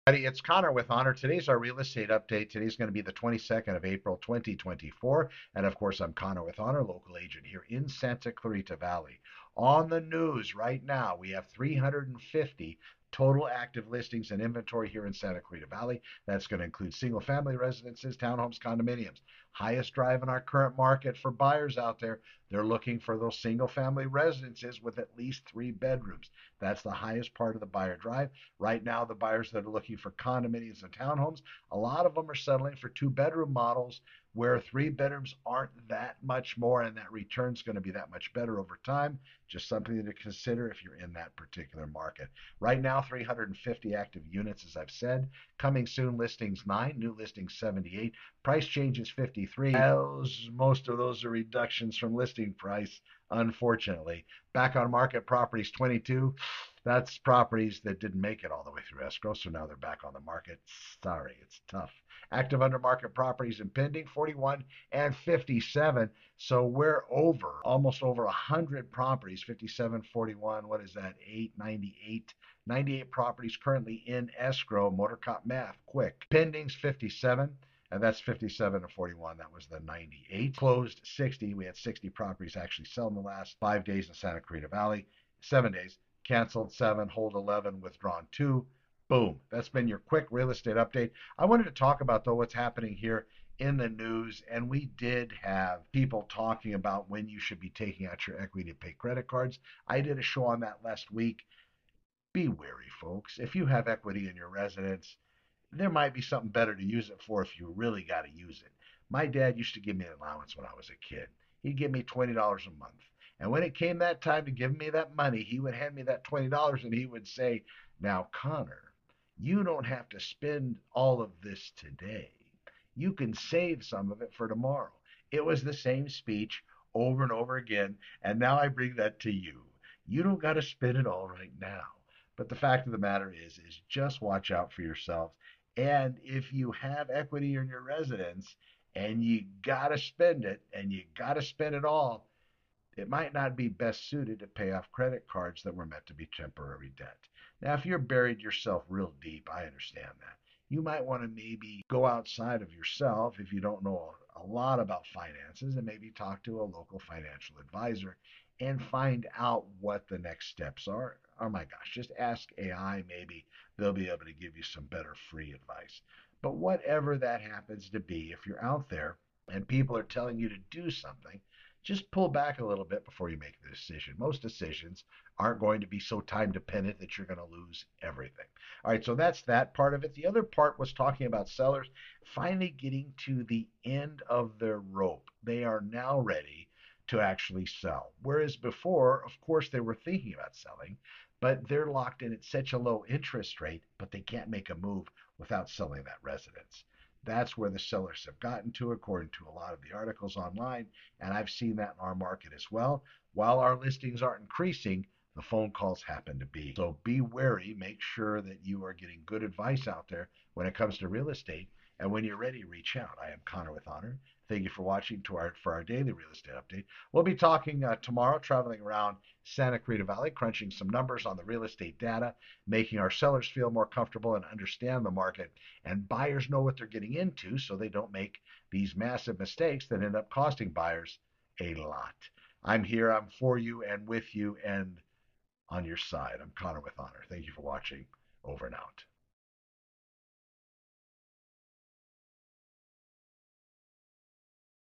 It's Connor with Honor. Today's our real estate update. Today's going to be the 22nd of April, 2024. And of course, I'm Connor with Honor, local agent here in Santa Clarita Valley. On the news right now, we have 350 total active listings and inventory here in Santa Clarita Valley. That's going to include single family residences, townhomes, condominiums. Highest drive in our current market for buyers out there. They're looking for those single family residences with at least 3 bedrooms. That's the highest part of the buyer drive. Right now, the buyers that are looking for condominiums and townhomes, a lot of them are settling for 2 bedroom models where 3 bedrooms aren't that much more, and that return's going to be that much better over time. Just something to consider if you're in that particular market. Right now, 350 active units, as I've said. Coming soon, listings 9, new listings 78. Price change is 53. Most of those are reductions from listing price, unfortunately. Back on market properties 22. That's properties that didn't make it all the way through escrow, so now they're back on the market. Sorry, it's tough. Active under market properties and pending 41 and 57. So we're over, almost over 100 properties, 57, 41. What is that? 898. 98 properties currently in escrow. Motor cop math, quick. Pendings 57. And that's 57 and 41. That was the 98. Closed 60. We had 60 properties actually sell in the last 5 days in Santa Clarita Valley. 7 days. Canceled 7, hold 11, withdrawn 2. Boom. That's been your quick real estate update. I wanted to talk about, though, what's happening here in the news. And we did have people talking about when you should be taking out your equity to pay credit cards. I did a show on that last week. Be wary, folks. If you have equity in your residence, there might be something better to use it for if you really got to use it. My dad used to give me an allowance when I was a kid. He'd give me $20 a month. And when it came that time to give me that money, he would hand me that $20 and he would say, "Now, Connor, you don't have to spend all of this today. You can save some of it for tomorrow." It was the same speech over and over again. And now I bring that to you. You don't got to spend it all right now. But the fact of the matter is just watch out for yourselves. And if you have equity in your residence and you got to spend it and you got to spend it all, it might not be best suited to pay off credit cards that were meant to be temporary debt. Now, if you're buried yourself real deep, I understand that. You might want to maybe go outside of yourself if you don't know a lot about finances and maybe talk to a local financial advisor and find out what the next steps are. Oh my gosh, just ask AI. Maybe they'll be able to give you some better free advice. But whatever that happens to be, if you're out there and people are telling you to do something, just pull back a little bit before you make the decision. Most decisions aren't going to be so time dependent that you're going to lose everything. All right, so that's that part of it. The other part was talking about sellers finally getting to the end of their rope. They are now ready to actually sell. Whereas before, of course, they were thinking about selling, but they're locked in at such a low interest rate, but they can't make a move without selling that residence. That's where the sellers have gotten to, according to a lot of the articles online. And I've seen that in our market as well. While our listings aren't increasing, the phone calls happen to be. So be wary. Make sure that you are getting good advice out there when it comes to real estate. And when you're ready, reach out. I am Connor with Honor. Thank you for watching for our daily real estate update. We'll be talking tomorrow, traveling around Santa Clarita Valley, crunching some numbers on the real estate data, making our sellers feel more comfortable and understand the market, and buyers know what they're getting into so they don't make these massive mistakes that end up costing buyers a lot. I'm here, I'm for you and with you and on your side. I'm Connor with Honor. Thank you for watching. Over and out.